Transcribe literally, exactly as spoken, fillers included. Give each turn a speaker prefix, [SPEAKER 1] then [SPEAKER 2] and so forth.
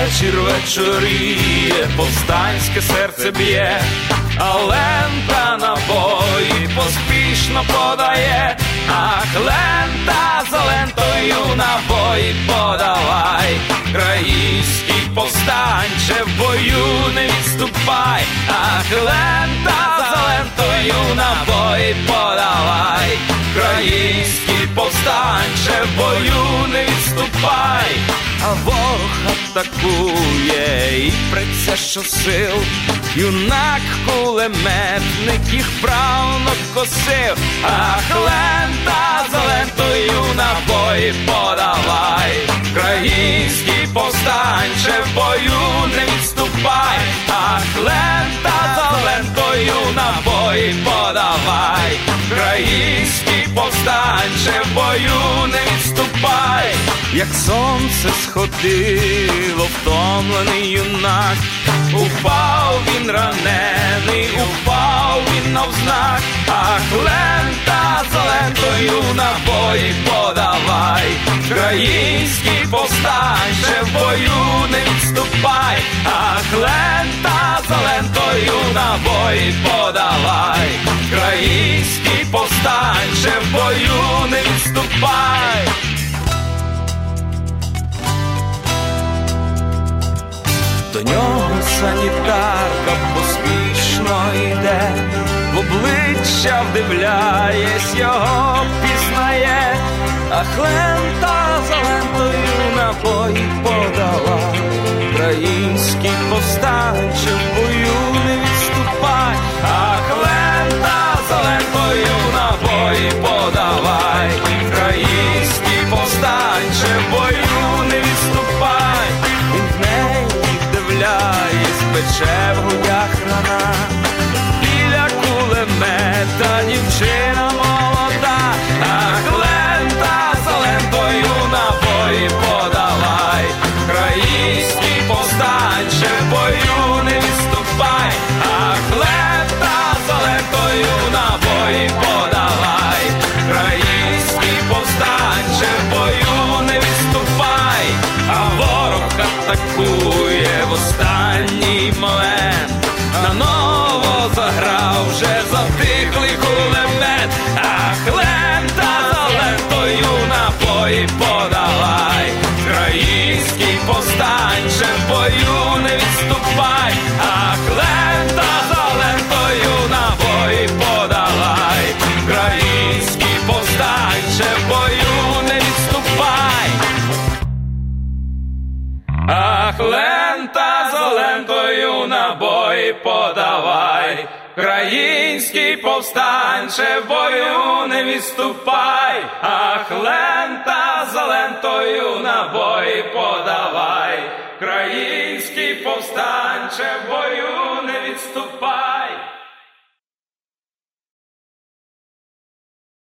[SPEAKER 1] вечір вечоріє, повстанське серце б'є, а лента набої поспішно подає. Ах, лента за лентою набої подавай, країнський повстанче, в бою не відступай. Ах, лента за лентою набої подавай, країнський повстанче, в бою не відступай. А ворог атакує і преться щосил, юнак кулеметник їх вправно косив. Ах, лента за лентою набої подавай, країнський повстанче, в бою не відступай. Ах, лента за лентою набої подавай, країнський повстанче, в бою не відступай. Як сонце сходило, втомлений юнак, упав він ранений, упав він навзнак. Ах, лента за лентою набої подавай, країнський повстанче, в бою не відступай. Ах, лента за лентою набої подавай, країнський повстанче, в бою не відступай. До нього санітарка поспішно йде, в обличчя вдивляєсь, його пізнає. Ах, лента за лентою набої подала, український повстанче, в бою не відступай. Ах, лента за лентою набої подавай, український повстанче, в бою не відступай. Він в неї вдивляєсь, пече в грудях рана, біля кулемета дівчина молода. Ах, лента за лентою набої подавай, український повстанче, в бою не відступай. Ах, лента за лентою набої подавай, український повстанче, в бою не відступай. А ворог атакує в останній момент, наново заграв вже затихлий кулемет. Ах, лента за лентою набої подавай, український повстанче, в бою не відступай. Ах, лента за лентою набої подавай, український повстанче, в бою не відступай. Ах, лента за лентою набої подавай, український повстанче, в бою не відступай. Ах, лента за лентою набої подавай, український повстанче, в бою не відступай.